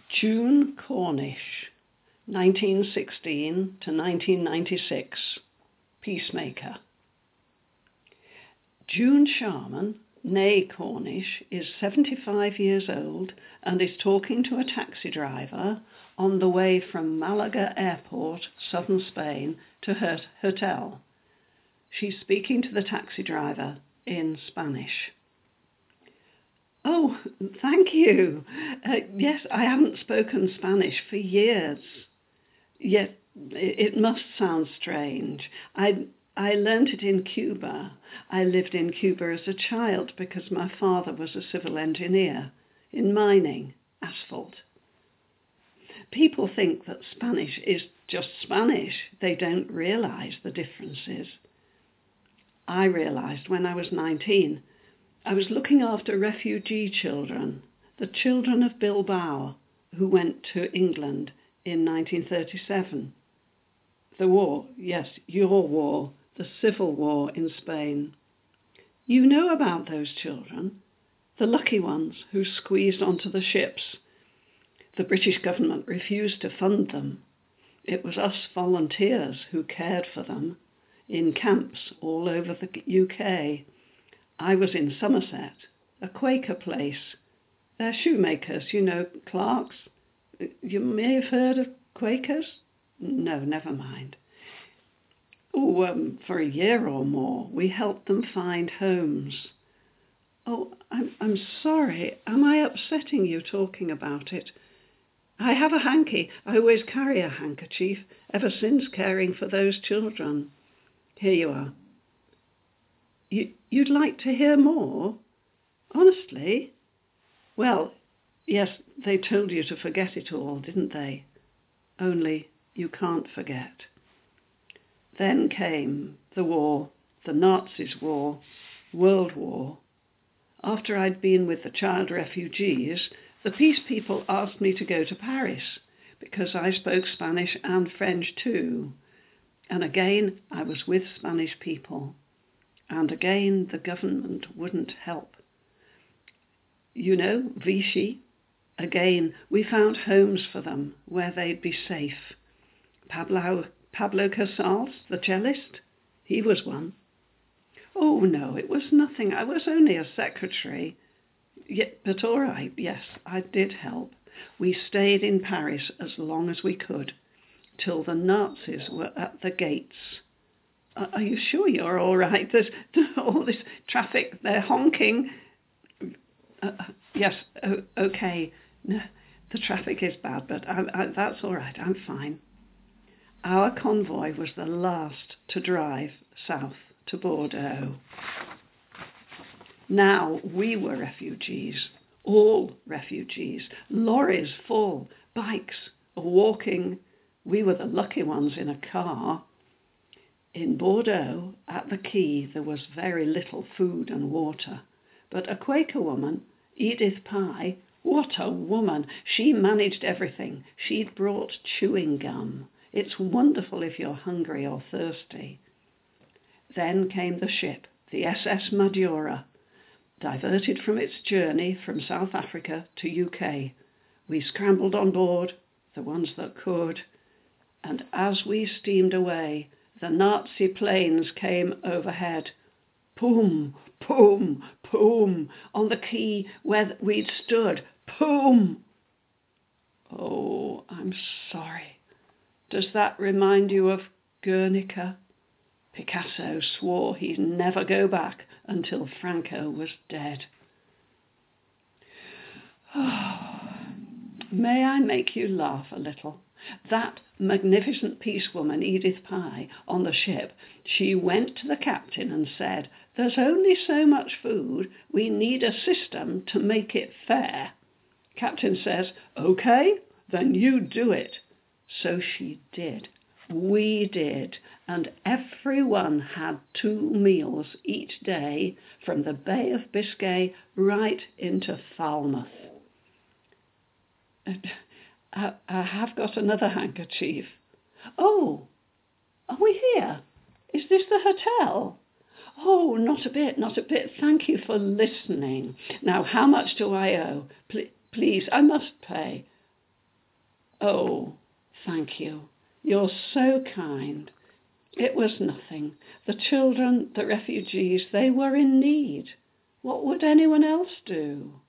June Cornish, 1916 to 1996, peacemaker. June Sharman, née Cornish, is 75 years old and is talking to a taxi driver on the way from Malaga Airport, southern Spain, to her hotel. She's speaking to the taxi driver in Spanish. Oh, thank you. Yes, I haven't spoken Spanish for years. Yet it must sound strange. I learnt it in Cuba. I lived in Cuba as a child because my father was a civil engineer in mining, asphalt. People think that Spanish is just Spanish. They don't realise the differences. I realised when I was 19. I was looking after refugee children, the children of Bilbao, who went to England in 1937. The war, yes, your war, the civil war in Spain. You know about those children, the lucky ones who squeezed onto the ships. The British government refused to fund them. It was us volunteers who cared for them in camps all over the UK. I was in Somerset, a Quaker place. They're shoemakers, you know, Clarks. You may have heard of Quakers? No, never mind. For a year or more, we helped them find homes. Oh, I'm sorry. Am I upsetting you talking about it? I have a hanky. I always carry a handkerchief ever since caring for those children. Here you are. You'd like to hear more? Honestly? Well, yes, they told you to forget it all, didn't they? Only you can't forget. Then came the war, the Nazis' war, World War. After I'd been with the child refugees, the peace people asked me to go to Paris because I spoke Spanish and French too. And again, I was with Spanish people. And again, the government wouldn't help. You know, Vichy. Again, we found homes for them where they'd be safe. Pablo Casals, the cellist, he was one. Oh, no, it was nothing. I was only a secretary. But all right, yes, I did help. We stayed in Paris as long as we could, till the Nazis were at the gates. Are you sure you're all right? There's all this traffic. They're honking. Yes, okay. No, the traffic is bad, but that's all right. I'm fine. Our convoy was the last to drive south to Bordeaux. Now we were refugees, all refugees, lorries full, bikes, walking. We were the lucky ones in a car. In Bordeaux, at the quay, there was very little food and water. But a Quaker woman, Edith Pye, what a woman! She managed everything. She'd brought chewing gum. It's wonderful if you're hungry or thirsty. Then came the ship, the SS Madura, diverted from its journey from South Africa to UK. We scrambled on board, the ones that could, and as we steamed away, the Nazi planes came overhead. Boom, boom, boom, on the quay where we'd stood. Boom! Oh, I'm sorry. Does that remind you of Guernica? Picasso swore he'd never go back until Franco was dead. May I make you laugh a little? That magnificent peacewoman, Edith Pye, on the ship, she went to the captain and said, "There's only so much food. We need a system to make it fair." Captain says, "OK, then you do it." So she did. We did. And everyone had 2 meals each day from the Bay of Biscay right into Falmouth. I have got another handkerchief. Oh, are we here? Is this the hotel? Oh, not a bit, not a bit. Thank you for listening. Now, how much do I owe? Please, I must pay. Oh, thank you. You're so kind. It was nothing. The children, the refugees, they were in need. What would anyone else do?